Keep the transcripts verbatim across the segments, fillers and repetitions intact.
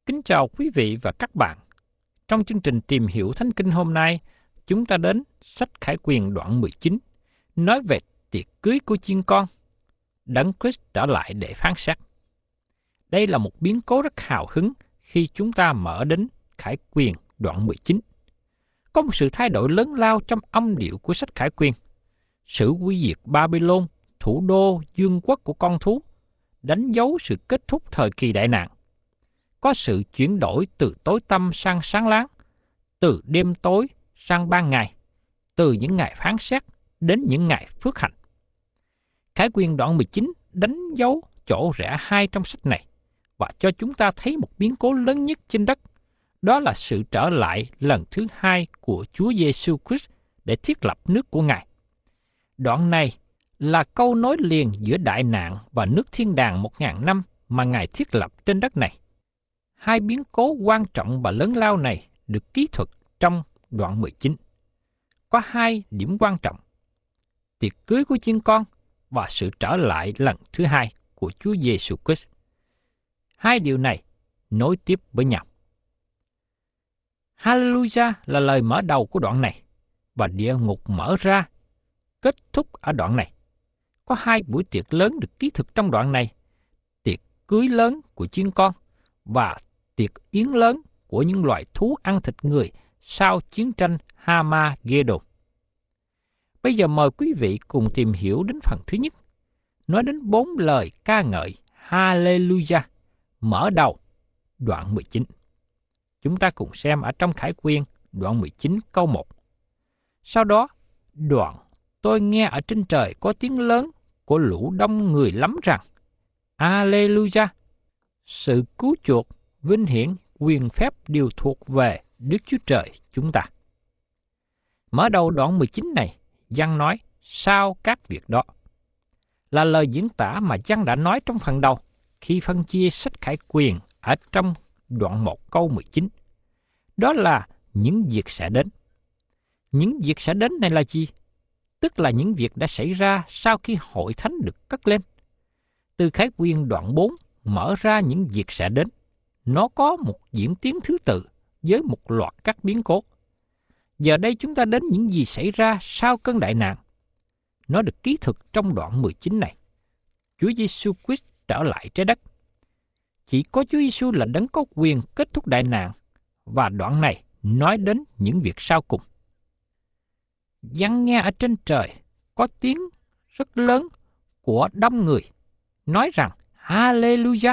Kính chào quý vị và các bạn. Trong chương trình Tìm hiểu Thánh Kinh hôm nay, chúng ta đến sách Khải Quyền đoạn mười chín, nói về tiệc cưới của chiên con, Đấng Christ trở lại để phán xét. Đây là một biến cố rất hào hứng khi chúng ta mở đến Khải Quyền đoạn mười chín. Có một sự thay đổi lớn lao trong âm điệu của sách Khải Quyền. Sự quy diệt Babylon, thủ đô vương quốc của con thú, đánh dấu sự kết thúc thời kỳ đại nạn. Có sự chuyển đổi từ tối tăm sang sáng láng, từ đêm tối sang ban ngày, từ những ngày phán xét đến những ngày phước hạnh. Khải Quyền đoạn mười chín đánh dấu chỗ rẽ hai trong sách này và cho chúng ta thấy một biến cố lớn nhất trên đất. Đó là sự trở lại lần thứ hai của Chúa Giêsu Christ để thiết lập nước của Ngài. Đoạn này là câu nối liền giữa đại nạn và nước thiên đàng một ngàn năm mà Ngài thiết lập trên đất này. Hai biến cố quan trọng và lớn lao này được kỹ thuật trong đoạn mười chín. Có hai điểm quan trọng: tiệc cưới của chiên con và sự trở lại lần thứ hai của Chúa Giêsu Christ. Hai điều này nối tiếp với nhau. Hallelujah là lời mở đầu của đoạn này, và địa ngục mở ra kết thúc ở đoạn này. Có hai buổi tiệc lớn được ký thực trong đoạn này: tiệc cưới lớn của chiên con và tiệc yến lớn của những loài thú ăn thịt người sau chiến tranh Hamageddon. Bây giờ mời quý vị cùng tìm hiểu đến phần thứ nhất, nói đến bốn lời ca ngợi Hallelujah mở đầu đoạn mười chín. Chúng ta cùng xem ở trong Khải Quyền đoạn mười chín câu một. Sau đó, đoạn tôi nghe ở trên trời có tiếng lớn của lũ đông người lắm rằng: Alleluia! Sự cứu chuộc, vinh hiển, quyền phép đều thuộc về Đức Chúa Trời chúng ta. Mở đầu đoạn mười chín này, Giăng nói sau các việc đó, là lời diễn tả mà Giăng đã nói trong phần đầu khi phân chia sách Khải Quyền ở trong đoạn một câu mười chín. Đó là những việc sẽ đến. Những việc sẽ đến này là gì? Tức là những việc đã xảy ra sau khi hội thánh được cất lên. Từ Khải Quyền đoạn bốn mở ra những việc sẽ đến. Nó có một diễn tiến thứ tự với một loạt các biến cố. Giờ đây chúng ta đến những gì xảy ra sau cơn đại nạn. Nó được ký thực trong đoạn mười chín này. Chúa Giêsu Christ trở lại trái đất. Chỉ có Chúa Giêsu là đấng có quyền kết thúc đại nạn, và đoạn này nói đến những việc sau cùng. Giăng nghe ở trên trời có tiếng rất lớn của đông người nói rằng Hallelujah.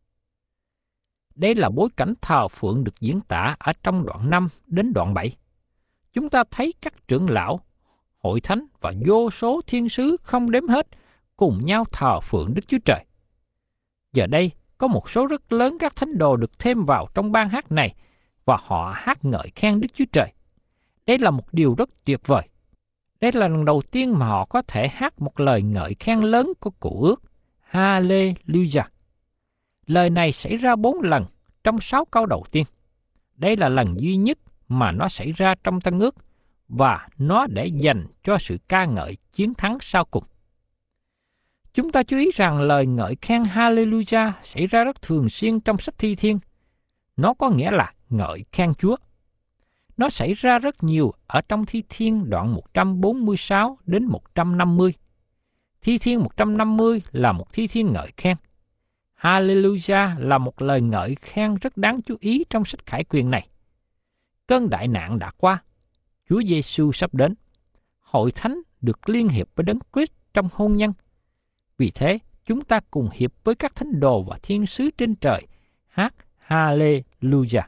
Đây là bối cảnh thờ phượng được diễn tả ở trong đoạn năm đến đoạn bảy. Chúng ta thấy các trưởng lão, hội thánh và vô số thiên sứ không đếm hết cùng nhau thờ phượng Đức Chúa Trời. Giờ đây có một số rất lớn các thánh đồ được thêm vào trong ban hát này và họ hát ngợi khen Đức Chúa Trời. Đây là một điều rất tuyệt vời. Đây là lần đầu tiên mà họ có thể hát một lời ngợi khen lớn của Cựu Ước, Hallelujah. Lời này xảy ra bốn lần trong sáu câu đầu tiên. Đây là lần duy nhất mà nó xảy ra trong Tân Ước, và nó để dành cho sự ca ngợi chiến thắng sau cùng. Chúng ta chú ý rằng lời ngợi khen Hallelujah xảy ra rất thường xuyên trong sách Thi Thiên. Nó có nghĩa là ngợi khen Chúa. Nó xảy ra rất nhiều ở trong Thi Thiên đoạn một trăm bốn mươi sáu đến một trăm năm mươi. Thi Thiên một trăm năm mươi là một thi thiên ngợi khen. Hallelujah là một lời ngợi khen rất đáng chú ý trong sách Khải Quyền này. Cơn đại nạn đã qua, Chúa Giêsu sắp đến. Hội thánh được liên hiệp với Đấng Christ trong hôn nhân. Vì thế, chúng ta cùng hiệp với các thánh đồ và thiên sứ trên trời hát Hallelujah.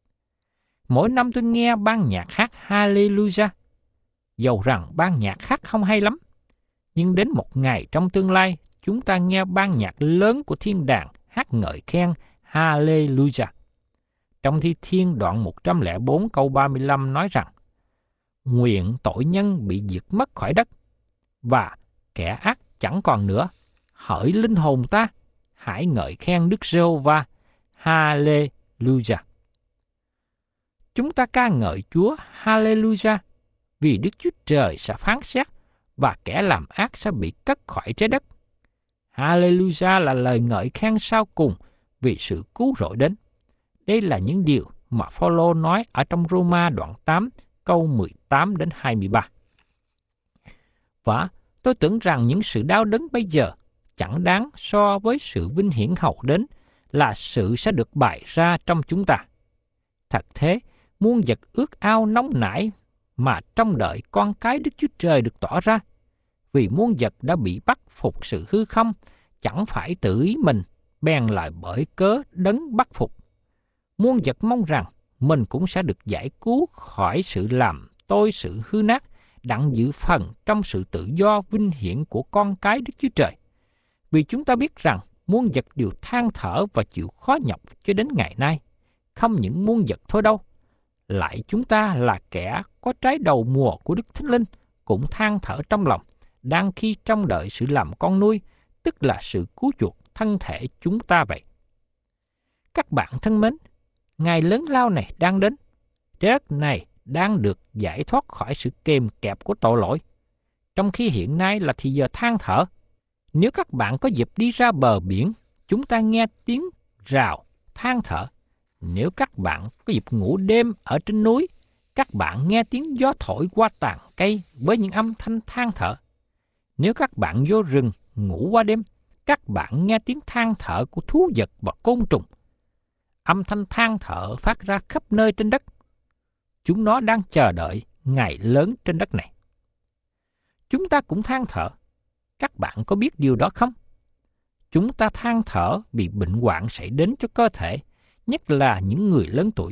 Mỗi năm tôi nghe ban nhạc hát Hallelujah. Dầu rằng ban nhạc hát không hay lắm, nhưng đến một ngày trong tương lai, chúng ta nghe ban nhạc lớn của thiên đàng hát ngợi khen Hallelujah. Trong Thi Thiên đoạn một trăm lẻ bốn câu ba mươi lăm nói rằng: Nguyện tội nhân bị diệt mất khỏi đất, và kẻ ác chẳng còn nữa. Hỡi linh hồn ta, hãy ngợi khen Đức Giê-hô-va. Hallelujah. Chúng ta ca ngợi Chúa Hallelujah vì Đức Chúa Trời sẽ phán xét và kẻ làm ác sẽ bị cất khỏi trái đất. Hallelujah là lời ngợi khen sau cùng vì sự cứu rỗi đến. Đây là những điều mà Phao-lô nói ở trong Rô-ma đoạn tám, câu mười tám đến hai mươi ba. Và tôi tưởng rằng những sự đau đớn bây giờ chẳng đáng so với sự vinh hiển hậu đến là sự sẽ được bày ra trong chúng ta. Thật thế, muôn vật ước ao nóng nảy mà trông đợi con cái Đức Chúa Trời được tỏ ra, vì muôn vật đã bị bắt phục sự hư không, chẳng phải tự ý mình, bèn lại bởi cớ đấng bắt phục. Muôn vật mong rằng mình cũng sẽ được giải cứu khỏi sự làm tôi sự hư nát, đặng giữ phần trong sự tự do vinh hiển của con cái Đức Chúa Trời. Vì chúng ta biết rằng muôn vật đều than thở và chịu khó nhọc cho đến ngày nay, không những muôn vật thôi đâu. Lại chúng ta là kẻ có trái đầu mùa của Đức Thánh Linh, cũng than thở trong lòng, đang khi trông đợi sự làm con nuôi, tức là sự cứu chuộc thân thể chúng ta vậy. Các bạn thân mến, ngày lớn lao này đang đến. Trái đất này đang được giải thoát khỏi sự kềm kẹp của tội lỗi, trong khi hiện nay là thì giờ than thở. Nếu các bạn có dịp đi ra bờ biển, chúng ta nghe tiếng rào, than thở. Nếu các bạn có dịp ngủ đêm ở trên núi, các bạn nghe tiếng gió thổi qua tàn cây với những âm thanh than thở. Nếu các bạn vô rừng ngủ qua đêm, các bạn nghe tiếng than thở của thú vật và côn trùng. Âm thanh than thở phát ra khắp nơi trên đất. Chúng nó đang chờ đợi ngày lớn trên đất này. Chúng ta cũng than thở. Các bạn có biết điều đó không? Chúng ta than thở vì bệnh hoạn xảy đến cho cơ thể, nhất là những người lớn tuổi.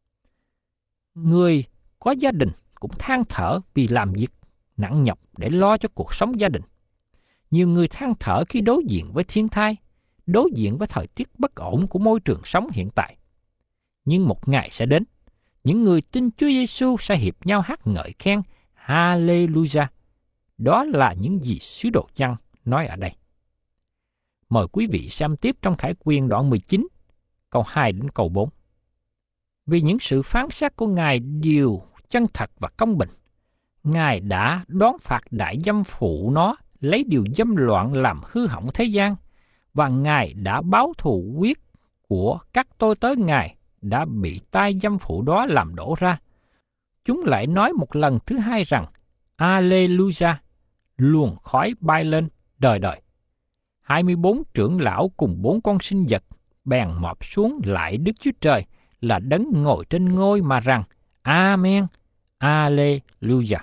Người có gia đình cũng than thở vì làm việc nặng nhọc để lo cho cuộc sống gia đình. Nhiều người than thở khi đối diện với thiên tai, đối diện với thời tiết bất ổn của môi trường sống hiện tại. Nhưng một ngày sẽ đến, những người tin Chúa Giêsu sẽ hiệp nhau hát ngợi khen Hallelujah. Đó là những gì sứ đồ Giăng nói ở đây. Mời quý vị xem tiếp trong Khải Quyên đoạn mười chín, câu hai đến câu bốn. Vì những sự phán xét của Ngài đều chân thật và công bình, Ngài đã đón phạt đại dâm phụ nó lấy điều dâm loạn làm hư hỏng thế gian, và Ngài đã báo thù quyết của các tôi tớ Ngài đã bị tai dâm phụ đó làm đổ ra. Chúng lại nói một lần thứ hai rằng Alleluia, luồng khói bay lên đời đời. hai mươi bốn trưởng lão cùng bốn con sinh vật bèn mọp xuống lại Đức Chúa Trời là đấng ngồi trên ngôi mà rằng Amen, Alleluia.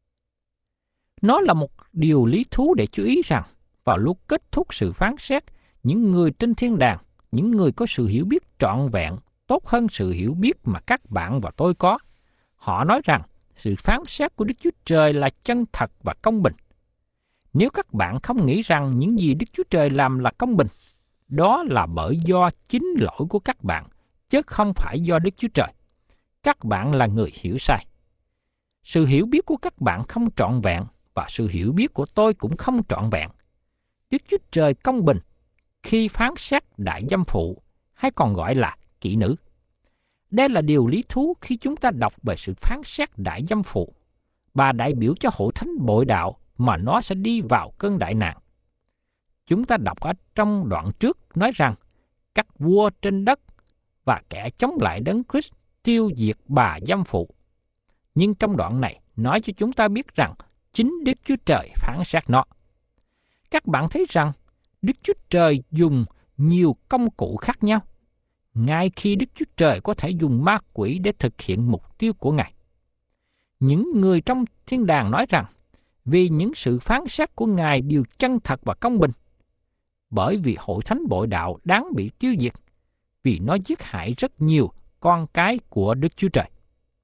Nó là một điều lý thú để chú ý rằng vào lúc kết thúc sự phán xét, những người trên thiên đàng, những người có sự hiểu biết trọn vẹn, tốt hơn sự hiểu biết mà các bạn và tôi có, họ nói rằng sự phán xét của Đức Chúa Trời là chân thật và công bình. Nếu các bạn không nghĩ rằng những gì Đức Chúa Trời làm là công bình, đó là bởi do chính lỗi của các bạn, chứ không phải do Đức Chúa Trời. Các bạn là người hiểu sai. Sự hiểu biết của các bạn không trọn vẹn, và sự hiểu biết của tôi cũng không trọn vẹn. Đức Chúa Trời công bình khi phán xét đại dâm phụ, hay còn gọi là kỹ nữ. Đây là điều lý thú khi chúng ta đọc về sự phán xét đại dâm phụ. Bà đại biểu cho hội thánh bội đạo mà nó sẽ đi vào cơn đại nạn. Chúng ta đọc ở trong đoạn trước nói rằng các vua trên đất và kẻ chống lại Đấng Christ tiêu diệt bà dâm phụ. Nhưng trong đoạn này nói cho chúng ta biết rằng chính Đức Chúa Trời phán xét nó. Các bạn thấy rằng Đức Chúa Trời dùng nhiều công cụ khác nhau, ngay khi Đức Chúa Trời có thể dùng ma quỷ để thực hiện mục tiêu của Ngài. Những người trong thiên đàng nói rằng vì những sự phán xét của Ngài đều chân thật và công bình, bởi vì hội thánh bội đạo đáng bị tiêu diệt, vì nó giết hại rất nhiều con cái của Đức Chúa Trời.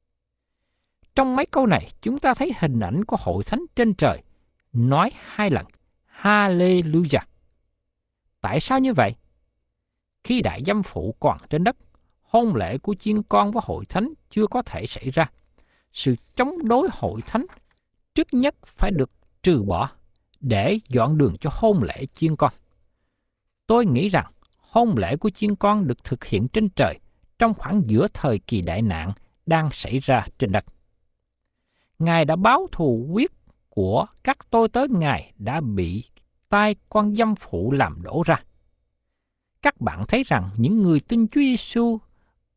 Trong mấy câu này, chúng ta thấy hình ảnh của hội thánh trên trời nói hai lần Hallelujah. Tại sao như vậy? Khi đại dâm phụ còn trên đất, hôn lễ của chiên con với hội thánh chưa có thể xảy ra. Sự chống đối hội thánh trước nhất phải được trừ bỏ để dọn đường cho hôn lễ chiên con. Tôi nghĩ rằng hôn lễ của chiên con được thực hiện trên trời trong khoảng giữa thời kỳ đại nạn đang xảy ra trên đất. Ngài đã báo thù quyết của các tôi tớ Ngài đã bị tai con dâm phụ làm đổ ra. Các bạn thấy rằng những người tin Chúa Giêsu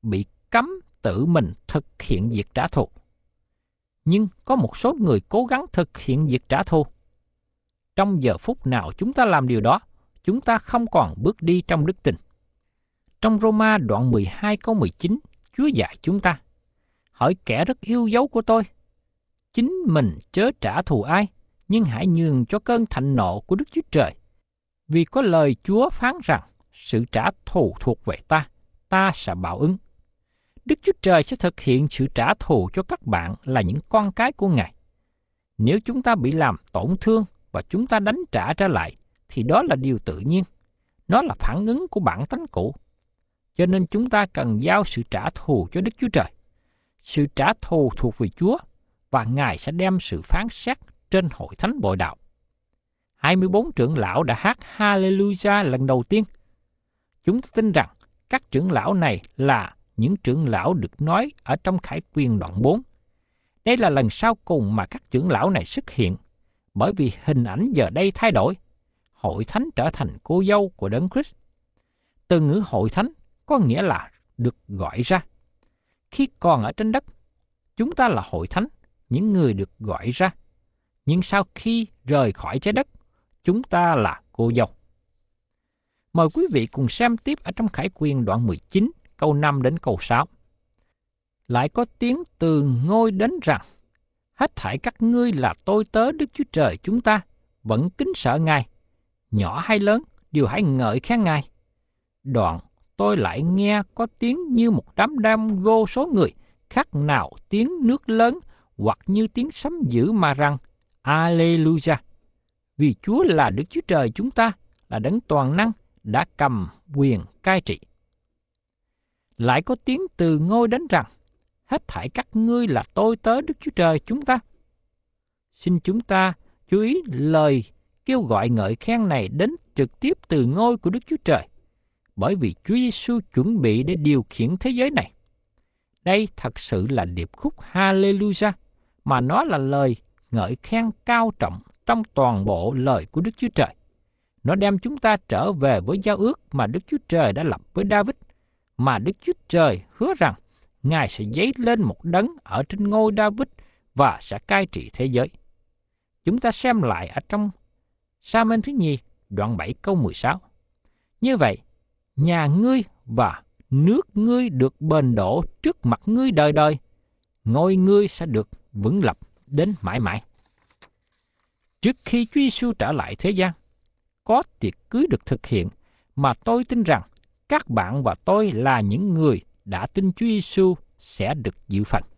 bị cấm tự mình thực hiện việc trả thù. Nhưng có một số người cố gắng thực hiện việc trả thù. Trong giờ phút nào chúng ta làm điều đó, chúng ta không còn bước đi trong đức tin. Trong Roma đoạn mười hai câu mười chín, Chúa dạy chúng ta: Hỡi kẻ rất yêu dấu của tôi, chính mình chớ trả thù ai, nhưng hãy nhường cho cơn thạnh nộ của Đức Chúa Trời. Vì có lời Chúa phán rằng, sự trả thù thuộc về ta, ta sẽ báo ứng. Đức Chúa Trời sẽ thực hiện sự trả thù cho các bạn là những con cái của Ngài. Nếu chúng ta bị làm tổn thương và chúng ta đánh trả trở lại, thì đó là điều tự nhiên. Nó là phản ứng của bản tánh cũ. Cho nên chúng ta cần giao sự trả thù cho Đức Chúa Trời. Sự trả thù thuộc về Chúa, và Ngài sẽ đem sự phán xét trên hội thánh bội đạo. hai mươi bốn trưởng lão đã hát Hallelujah lần đầu tiên. Chúng ta tin rằng các trưởng lão này là những trưởng lão được nói ở trong Khải Quyền đoạn bốn. Đây là lần sau cùng mà các trưởng lão này xuất hiện, bởi vì hình ảnh giờ đây thay đổi. Hội thánh trở thành cô dâu của Đấng Christ. Từ ngữ hội thánh có nghĩa là được gọi ra. Khi còn ở trên đất, chúng ta là hội thánh, những người được gọi ra. Nhưng sau khi rời khỏi trái đất, chúng ta là cô dâu. Mời quý vị cùng xem tiếp ở trong Khải Quyền đoạn mười chín, câu năm đến câu sáu. Lại có tiếng từ ngôi đến rằng, hết thảy các ngươi là tôi tớ Đức Chúa Trời chúng ta, vẫn kính sợ Ngài, nhỏ hay lớn, đều hãy ngợi khen Ngài. Đoạn tôi lại nghe có tiếng như một đám đông vô số người, khác nào tiếng nước lớn, hoặc như tiếng sấm dữ mà rằng, Alleluia! Vì Chúa là Đức Chúa Trời chúng ta, là Đấng toàn năng, đã cầm quyền cai trị. Lại có tiếng từ ngôi đến rằng, hết thảy các ngươi là tôi tớ Đức Chúa Trời chúng ta. Xin chúng ta chú ý lời kêu gọi ngợi khen này đến trực tiếp từ ngôi của Đức Chúa Trời, bởi vì Chúa Giêsu chuẩn bị để điều khiển thế giới này. Đây thật sự là điệp khúc Hallelujah, mà nó là lời ngợi khen cao trọng trong toàn bộ lời của Đức Chúa Trời. Nó đem chúng ta trở về với giao ước mà Đức Chúa Trời đã lập với David, mà Đức Chúa Trời hứa rằng Ngài sẽ dấy lên một đấng ở trên ngôi David và sẽ cai trị thế giới. Chúng ta xem lại ở trong Sa-mên thứ nhì, đoạn bảy câu mười sáu. Như vậy, nhà ngươi và nước ngươi được bền đổ trước mặt ngươi đời đời, ngôi ngươi sẽ được vững lập đến mãi mãi. Trước khi Chúa Giêsu trở lại thế gian, có tiệc cưới được thực hiện, mà tôi tin rằng các bạn và tôi là những người đã tin Chúa Giêsu sẽ được dự phần.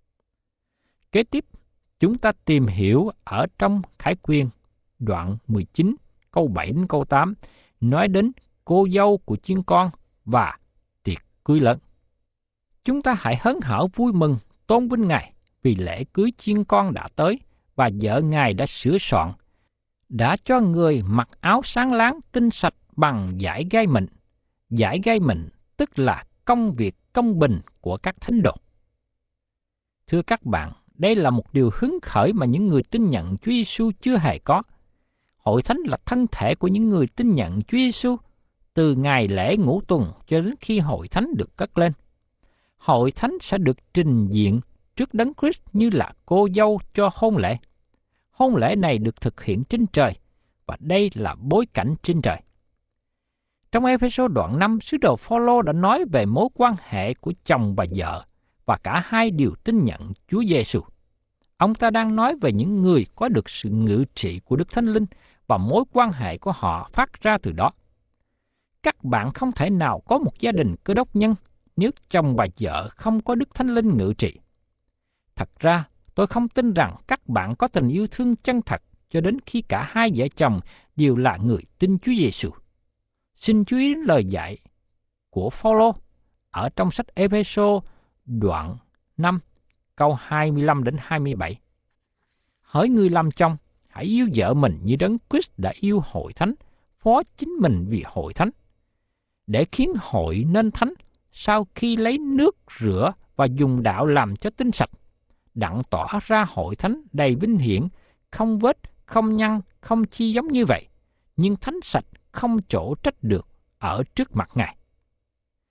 Kế tiếp, chúng ta tìm hiểu ở trong Khải Quyền đoạn mười chín, câu bảy đến câu tám, nói đến cô dâu của chiên con và tiệc cưới lớn. Chúng ta hãy hớn hở vui mừng, tôn vinh Ngài, vì lễ cưới chiên con đã tới và vợ Ngài đã sửa soạn, đã cho người mặc áo sáng láng tinh sạch bằng vải gai mịn. Vải gai mịn tức là công việc công bình của các thánh đồ. Thưa các bạn, đây là một điều hứng khởi mà những người tin nhận Chúa Giêsu chưa hề có. Hội thánh là thân thể của những người tin nhận Chúa Giêsu từ ngày lễ ngũ tuần cho đến khi hội thánh được cất lên. Hội thánh sẽ được trình diện trước Đấng Christ như là cô dâu cho hôn lễ. Hôn lễ này được thực hiện trên trời, và đây là bối cảnh trên trời. Trong Ê-phê-sô đoạn năm, sứ đồ Phao-lô đã nói về mối quan hệ của chồng và vợ, và cả hai đều tin nhận Chúa Giêsu. Ông ta đang nói về những người có được sự ngự trị của Đức Thánh Linh, và mối quan hệ của họ phát ra từ đó. Các bạn không thể nào có một gia đình Cơ Đốc nhân nếu chồng và vợ không có Đức Thánh Linh ngự trị. Thật ra, tôi không tin rằng các bạn có tình yêu thương chân thật cho đến khi cả hai vợ chồng đều là người tin Chúa Giêsu. Xin chú ý đến lời dạy của Phao-lô ở trong sách Ê-phê-sô đoạn năm, câu hai mươi lăm đến hai mươi bảy. Hỡi người làm chồng, hãy yêu vợ mình như Đấng Christ đã yêu hội thánh, phó chính mình vì hội thánh, để khiến hội nên thánh, sau khi lấy nước rửa và dùng đạo làm cho tinh sạch, đặng tỏ ra hội thánh đầy vinh hiển, không vết, không nhăn, không chi giống như vậy, nhưng thánh sạch không chỗ trách được ở trước mặt Ngài.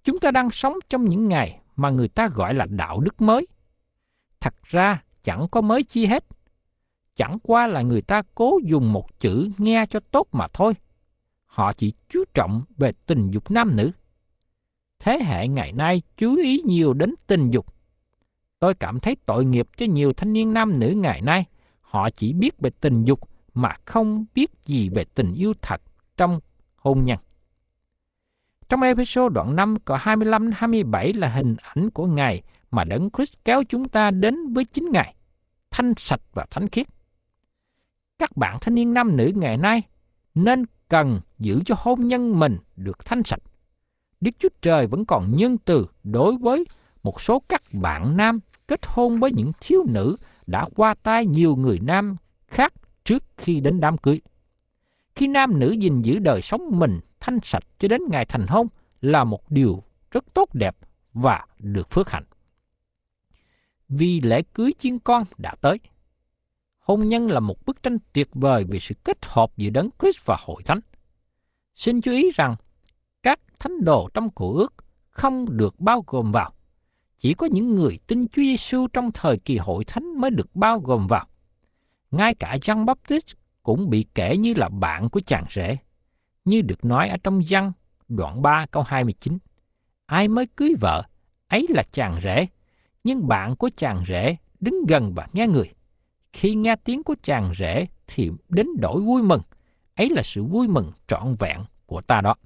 Chúng ta đang sống trong những ngày mà người ta gọi là đạo đức mới. Thật ra chẳng có mới chi hết. Chẳng qua là người ta cố dùng một chữ nghe cho tốt mà thôi. Họ chỉ chú trọng về tình dục nam nữ. Thế hệ ngày nay chú ý nhiều đến tình dục. Tôi cảm thấy tội nghiệp cho nhiều thanh niên nam nữ ngày nay. Họ chỉ biết về tình dục mà không biết gì về tình yêu thật trong hôn nhân. Trong Ê-phê-sô đoạn năm câu hai mươi lăm đến hai mươi bảy là hình ảnh của Ngài mà Đấng Christ kéo chúng ta đến với chính Ngài, thanh sạch và thánh khiết. Các bạn thanh niên nam nữ ngày nay nên cần giữ cho hôn nhân mình được thanh sạch. Đức Chúa Trời vẫn còn nhân từ đối với một số các bạn nam kết hôn với những thiếu nữ đã qua tay nhiều người nam khác trước khi đến đám cưới. Khi nam nữ gìn giữ đời sống mình thanh sạch cho đến ngày thành hôn là một điều rất tốt đẹp và được phước hạnh. Vì lễ cưới chiên con đã tới. Hôn nhân là một bức tranh tuyệt vời về sự kết hợp giữa Đấng Christ và Hội Thánh. Xin chú ý rằng, các thánh đồ trong Cựu Ước không được bao gồm vào. Chỉ có những người tin Chúa Giêsu trong thời kỳ Hội Thánh mới được bao gồm vào. Ngay cả Giăng Baptist cũng bị kể như là bạn của chàng rể, như được nói ở trong Giăng đoạn ba câu hai mươi chín. Ai mới cưới vợ, ấy là chàng rể, nhưng bạn của chàng rể đứng gần và nghe người. Khi nghe tiếng của chàng rể thì đến đổi vui mừng, ấy là sự vui mừng trọn vẹn của ta đó.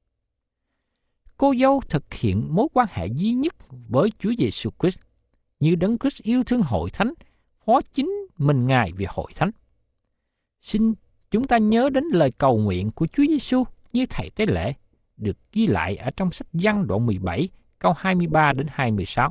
Cô dâu thực hiện mối quan hệ duy nhất với Chúa Giêsu Christ, như Đấng Christ yêu thương Hội Thánh, phó chính mình Ngài vì Hội Thánh. Xin chúng ta nhớ đến lời cầu nguyện của Chúa Giêsu như thầy tế lễ, được ghi lại ở trong sách Giăng đoạn mười bảy, câu hai mươi ba đến hai mươi sáu.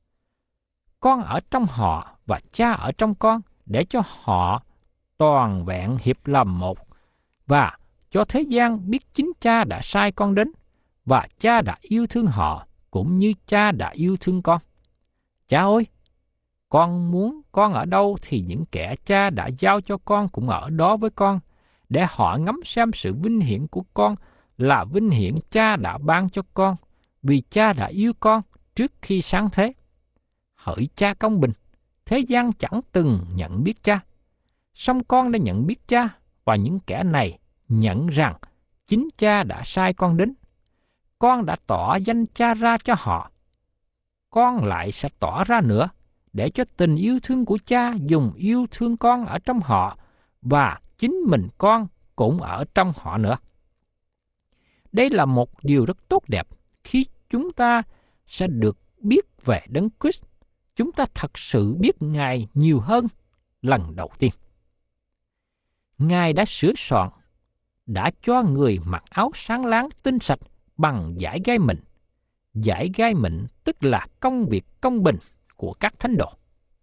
Con ở trong họ và cha ở trong con, để cho họ toàn vẹn hiệp làm một, và cho thế gian biết chính cha đã sai con đến, và cha đã yêu thương họ cũng như cha đã yêu thương con. Cha ơi, con muốn con ở đâu thì những kẻ cha đã giao cho con cũng ở đó với con, để họ ngắm xem sự vinh hiển của con là vinh hiển cha đã ban cho con, vì cha đã yêu con trước khi sáng thế. Hỡi cha công bình, thế gian chẳng từng nhận biết cha, song con đã nhận biết cha, và những kẻ này nhận rằng chính cha đã sai con đến. Con đã tỏ danh cha ra cho họ. Con lại sẽ tỏ ra nữa, để cho tình yêu thương của cha dùng yêu thương con ở trong họ, và chính mình con cũng ở trong họ nữa. Đây là một điều rất tốt đẹp khi chúng ta sẽ được biết về Đấng Christ. Chúng ta thật sự biết Ngài nhiều hơn lần đầu tiên. Ngài đã sửa soạn, đã cho người mặc áo sáng láng tinh sạch bằng dải gai mịn. Dải gai mịn tức là công việc công bình của các thánh đồ.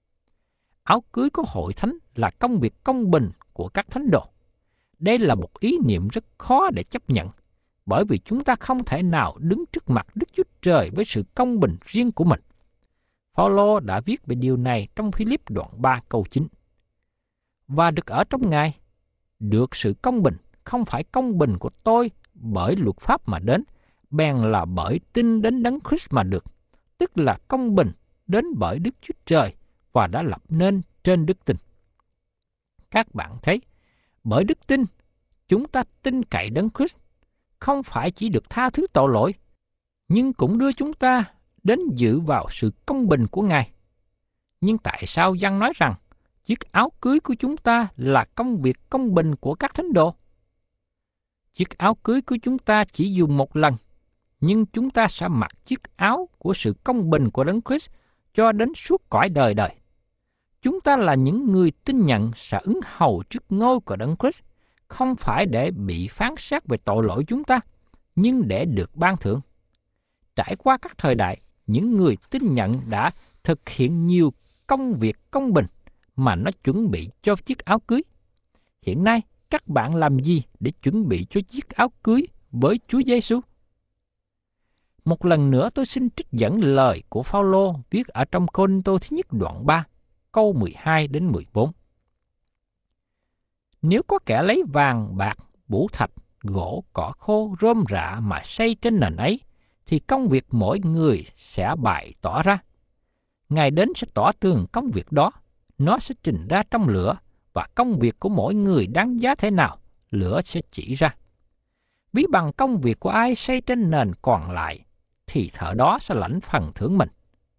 Áo cưới của Hội Thánh là công việc công bình của các thánh đồ. Đây là một ý niệm rất khó để chấp nhận, bởi vì chúng ta không thể nào đứng trước mặt Đức Chúa Trời với sự công bình riêng của mình. Phao-lô đã viết về điều này trong Phi-líp đoạn ba câu chín. Và được ở trong Ngài, được sự công bình, không phải công bình của tôi bởi luật pháp mà đến, bèn là bởi tin đến Đấng Christ mà được, tức là công bình đến bởi Đức Chúa Trời và đã lập nên trên đức tin. Các bạn thấy, bởi đức tin, chúng ta tin cậy Đấng Christ, không phải chỉ được tha thứ tội lỗi, nhưng cũng đưa chúng ta đến dự vào sự công bình của Ngài. Nhưng tại sao Giăng nói rằng chiếc áo cưới của chúng ta là công việc công bình của các thánh đồ? Chiếc áo cưới của chúng ta chỉ dùng một lần, nhưng chúng ta sẽ mặc chiếc áo của sự công bình của Đấng Christ cho đến suốt cõi đời đời. Chúng ta là những người tin nhận sẽ ứng hầu trước ngôi của Đấng Christ, không phải để bị phán xét về tội lỗi chúng ta, nhưng để được ban thưởng. Trải qua các thời đại, những người tin nhận đã thực hiện nhiều công việc công bình mà nó chuẩn bị cho chiếc áo cưới. Hiện nay, các bạn làm gì để chuẩn bị cho chiếc áo cưới với Chúa Giêsu? Một lần nữa tôi xin trích dẫn lời của Phao-lô viết ở trong Cô-rinh-tô thứ nhất đoạn ba, câu mười hai đến mười bốn. Nếu có kẻ lấy vàng, bạc, bủ thạch, gỗ, cỏ khô, rơm rạ mà xây trên nền ấy, thì công việc mỗi người sẽ bày tỏ ra. Ngài đến sẽ tỏ tường công việc đó, nó sẽ trình ra trong lửa, và công việc của mỗi người đáng giá thế nào, lửa sẽ chỉ ra. Ví bằng công việc của ai xây trên nền còn lại, thì thợ đó sẽ lãnh phần thưởng mình.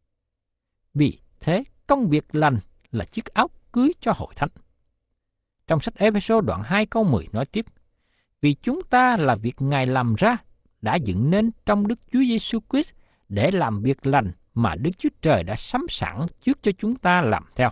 Vì thế, công việc lành là chiếc áo cưới cho hội thánh. Trong sách Ê-phê-sô đoạn hai câu mười nói tiếp, vì chúng ta là việc Ngài làm ra, đã dựng nên trong Đức Chúa Giêsu Christ để làm việc lành mà Đức Chúa Trời đã sắm sẵn trước cho chúng ta làm theo.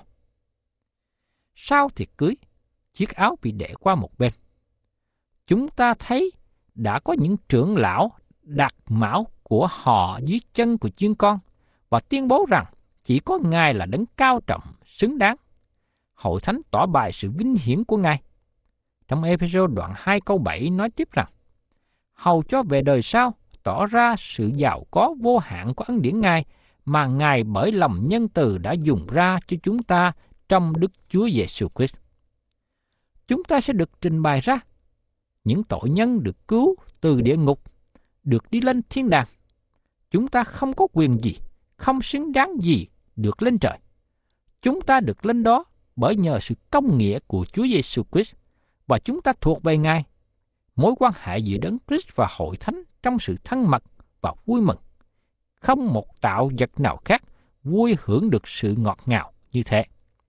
Sau tiệc cưới, chiếc áo bị để qua một bên. Chúng ta thấy đã có những trưởng lão đặt mão của họ dưới chân của chiên con và tuyên bố rằng chỉ có Ngài là đấng cao trọng, xứng đáng. Hội thánh tỏ bày sự vinh hiển của Ngài. Trong Ê-phê-sô đoạn hai câu bảy nói tiếp rằng, hầu cho về đời sau tỏ ra sự giàu có vô hạn của ân điển Ngài mà Ngài bởi lòng nhân từ đã dùng ra cho chúng ta trong Đức Chúa Giêsu Christ. Chúng ta sẽ được trình bày ra những tội nhân được cứu từ địa ngục, được đi lên thiên đàng. Chúng ta không có quyền gì, không xứng đáng gì được lên trời. Chúng ta được lên đó bởi nhờ sự công nghĩa của Chúa Giêsu Christ, và chúng ta thuộc về Ngài. Mối quan hệ giữa Đấng Christ và hội thánh trong sự thân mật và vui mừng. Không một tạo vật nào khác vui hưởng được sự ngọt ngào như thế.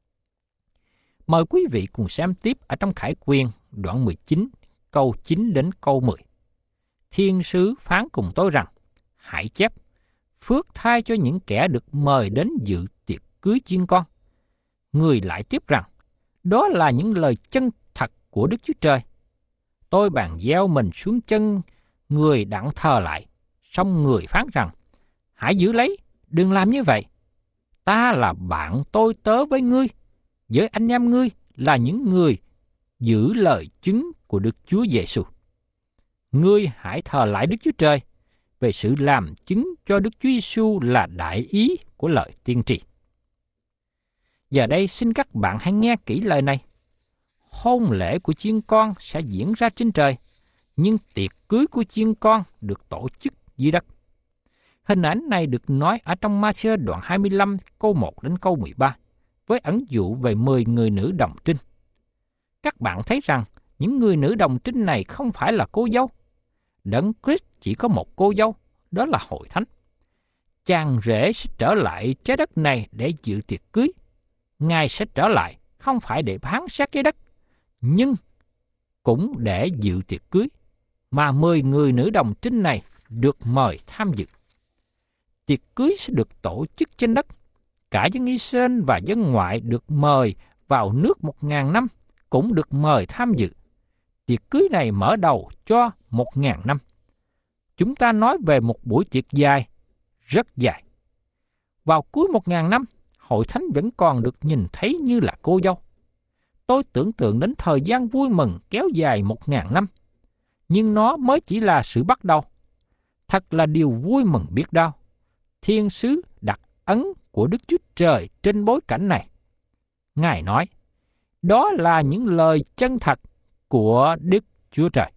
Mời quý vị cùng xem tiếp ở trong Khải Quyền đoạn mười chín, câu chín đến câu mười. Thiên sứ phán cùng tôi rằng, hãy chép, phước thay cho những kẻ được mời đến dự tiệc cưới chiên con. Người lại tiếp rằng, đó là những lời chân thật của Đức Chúa Trời. Tôi bàn gieo mình xuống chân người đặng thờ lại, xong người phán rằng, hãy giữ lấy, đừng làm như vậy. Ta là bạn tôi tớ với ngươi, với anh em ngươi là những người giữ lời chứng của Đức Chúa Giêsu. Ngươi hãy thờ lại Đức Chúa Trời, về sự làm chứng cho Đức Chúa Giêsu là đại ý của lời tiên tri. Giờ đây xin các bạn hãy nghe kỹ lời này. Hôn lễ của chiên con sẽ diễn ra trên trời, nhưng tiệc cưới của chiên con được tổ chức dưới đất. Hình ảnh này được nói ở trong Ma-thi-ơ đoạn hai mươi lăm câu một đến câu mười ba, với ẩn dụ về mười người nữ đồng trinh. Các bạn thấy rằng những người nữ đồng trinh này không phải là cô dâu. Đấng Christ chỉ có một cô dâu, đó là hội thánh. Chàng rể sẽ trở lại trái đất này để dự tiệc cưới. Ngài sẽ trở lại không phải để phán xét trái đất, nhưng cũng để dự tiệc cưới, mà mười người nữ đồng trinh này được mời tham dự. Tiệc cưới sẽ được tổ chức trên đất. Cả dân Israel và dân ngoại được mời vào nước một ngàn năm cũng được mời tham dự. Tiệc cưới này mở đầu cho một ngàn năm. Chúng ta nói về một buổi tiệc dài, rất dài. Vào cuối một ngàn năm, hội thánh vẫn còn được nhìn thấy như là cô dâu. Tôi tưởng tượng đến thời gian vui mừng kéo dài một ngàn năm, nhưng nó mới chỉ là sự bắt đầu. Thật là điều vui mừng biết bao. Thiên sứ đặt ấn của Đức Chúa Trời trên bối cảnh này. Ngài nói, đó là những lời chân thật của Đức Chúa Trời.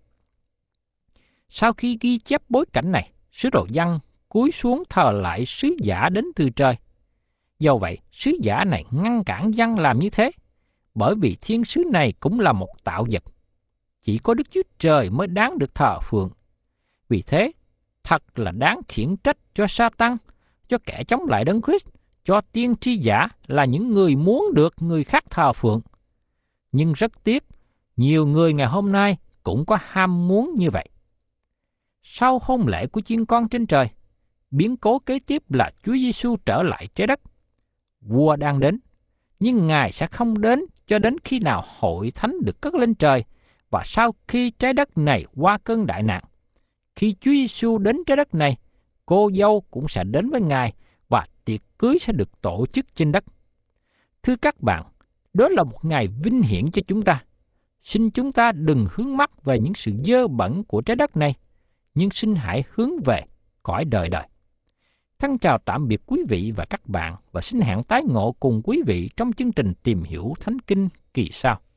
Sau khi ghi chép bối cảnh này, sứ đồ Giăng cúi xuống thờ lại sứ giả đến từ trời. Do vậy, sứ giả này ngăn cản Giăng làm như thế, bởi vì thiên sứ này cũng là một tạo vật. Chỉ có Đức Chúa Trời mới đáng được thờ phượng. Vì thế, thật là đáng khiển trách cho Sa-tan, cho kẻ chống lại Đấng Christ, cho tiên tri giả là những người muốn được người khác thờ phượng. Nhưng rất tiếc, nhiều người ngày hôm nay cũng có ham muốn như vậy. Sau hôn lễ của chiên con trên trời, biến cố kế tiếp là Chúa Giêsu trở lại trái đất. Vua đang đến, nhưng Ngài sẽ không đến cho đến khi nào hội thánh được cất lên trời và sau khi trái đất này qua cơn đại nạn. Khi Chúa Giêsu đến trái đất này, cô dâu cũng sẽ đến với Ngài và tiệc cưới sẽ được tổ chức trên đất. Thưa các bạn, đó là một ngày vinh hiển cho chúng ta. Xin chúng ta đừng hướng mắt về những sự dơ bẩn của trái đất này, nhưng xin hãy hướng về cõi đời đời. Thân chào tạm biệt quý vị và các bạn và xin hẹn tái ngộ cùng quý vị trong chương trình Tìm Hiểu Thánh Kinh kỳ sau.